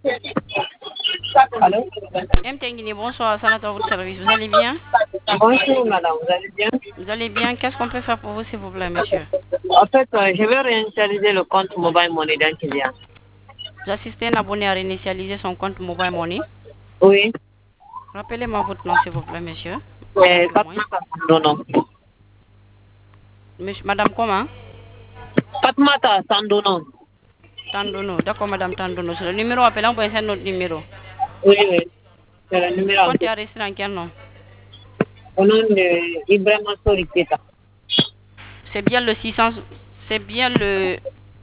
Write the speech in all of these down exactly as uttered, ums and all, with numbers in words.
Allô? M. Tenguini, bonsoir, Sanat à votre service. Vous allez bien? Bonjour madame, vous allez bien? Vous allez bien? Qu'est-ce qu'on peut faire pour vous, s'il vous plaît, monsieur? En fait, euh, je veux réinitialiser le compte Mobile Money d'un client. Vous assistez un abonné à réinitialiser son compte Mobile Money. Oui, Rappelez-moi votre nom, s'il vous plaît, monsieur. c'est Madame, moins. Fatmata Sandono. Monsieur, Madame comment? Fatmata Sandono. Tandono. D'accord, Madame Tandono. C'est le numéro appelant pour essayer notre numéro. Oui, oui, c'est le Le numéro en compte est plus. enregistré en quel nom? Au nom de Ibrahima Soriketa. C'est bien le six cents, c'est bien le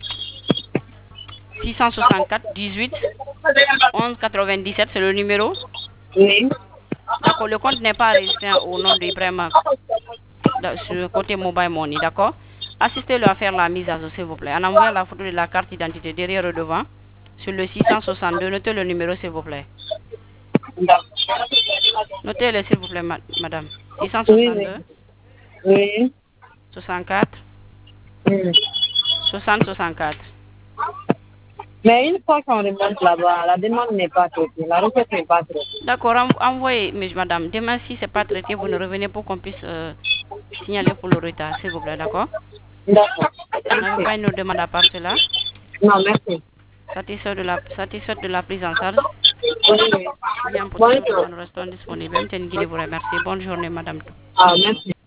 six cent soixante-quatre dix-huit onze quatre-vingt-dix-sept, c'est le numéro. Oui, D'accord, le compte n'est pas enregistré au nom d'Ibrahima da- sur le côté Mobile Money, d'accord? Assistez-le à faire la mise à jour, s'il vous plaît. En envoyant la photo de la carte d'identité derrière et devant sur le six cent soixante-deux. Notez le numéro, s'il vous plaît. d'accord. Notez-le, s'il vous plaît, ma- madame. Oui, oui, six cent soixante-deux oui. soixante-quatre Hmm. soixante soixante-quatre. Mais une fois qu'on remonte là-bas, la demande n'est pas traitée, la recette n'est pas traitée. D'accord, en- envoyez, mais madame. Demain, si ce n'est pas traité, vous ne revenez pour qu'on puisse euh, signaler pour le retard, s'il vous plaît, d'accord? D'accord. Vous n'avez pas une autre demande à part cela? Non, merci. Satisfait de la, satisfait de la prise en charge? Oui, oui. Bien, pour toute autre Bonjour. demande, nous restons disponibles. M. Tenguini vous remercie. Bonne journée, madame. Ah, merci.